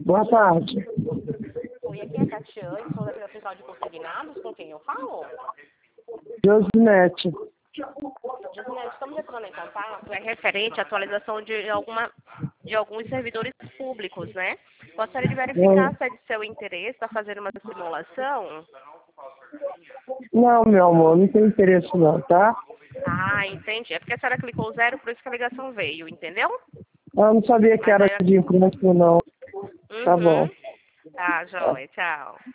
Boa tarde. Oi, aqui é a Tatiane, sou da Vila Central de Consignados, com quem eu falo? Josinete. Josinete, estamos entrando em contato, é referente à atualização de alguns servidores públicos, né? Gostaria de verificar se é de seu interesse para fazer uma simulação. Não, meu amor, não tem interesse não, tá? Ah, entendi. É porque a senhora clicou 0, por isso que a ligação veio, entendeu? Eu não sabia que Mas era aí... de implante, não. Tá bom. Tá, joia. Tchau.